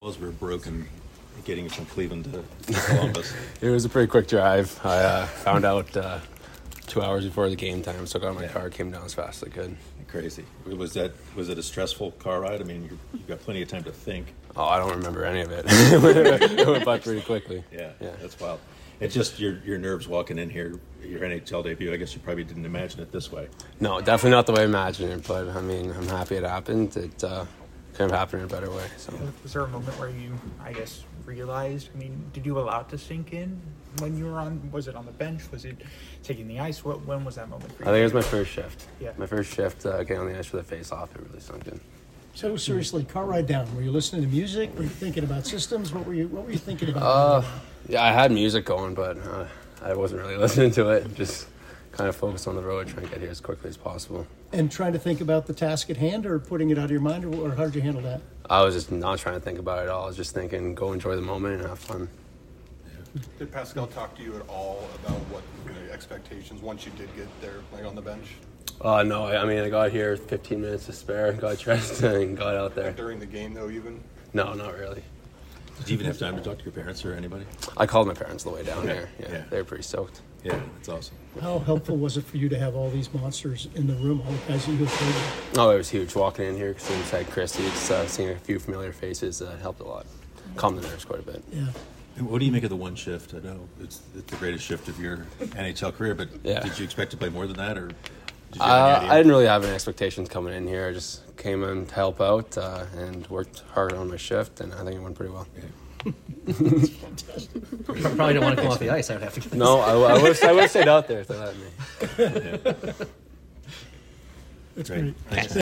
Those were broken getting from Cleveland to Columbus. It was a pretty quick drive. I found out 2 hours before the game time, so I got in my car, came down as fast as I could. Crazy. Was it a stressful car ride? I mean, you've got plenty of time to think. Oh, I don't remember any of it. It went by pretty quickly. Yeah, that's wild. It's just your nerves walking in here, your NHL debut. I guess you probably didn't imagine it this way. No, definitely not the way I imagined it, but I mean, I'm happy it happened. It kind of happened in a better way. So. Was there a moment where you, I guess, realized, I mean, did you allow it to sink in when you were on, was it on the bench? Was it taking the ice? When was that moment for you? I think it was my first shift. Yeah. My first shift, getting on the ice for the face-off, it really sunk in. So seriously, car ride down. Were you listening to music? Were you thinking about systems? What were you thinking about? Yeah, I had music going, but I wasn't really listening to it. Just kind of focused on the road, trying to get here as quickly as possible. And trying to think about the task at hand, or putting it out of your mind, or how did you handle that? I was just not trying to think about it at all. I was just thinking, go enjoy the moment and have fun. Did Pascal talk to you at all about what the expectations once you did get there, like on the bench? No, I mean, I got here 15 minutes to spare, got dressed, and got out there. During the game, though, even? No, not really. Did you even have time to talk to your parents or anybody? I called my parents on the way down here. Yeah. They were pretty stoked. Yeah, that's awesome. How helpful was it for you to have all these monsters in the room, all the guys that you have played with? Oh, it was huge walking in here, because inside Christie, just seeing a few familiar faces helped a lot. Calmed the nerves quite a bit. Yeah. And what do you make of the one shift? I know it's the greatest shift of your NHL career, but did you expect to play more than that, or? Did you have any idea? I didn't really have any expectations coming in here. I just came in to help out and worked hard on my shift, and I think it went pretty well. Yeah. Probably don't want to come off the ice. I would have to. No, I would have stayed out there if they let me. Yeah. That's Great. great. Thanks.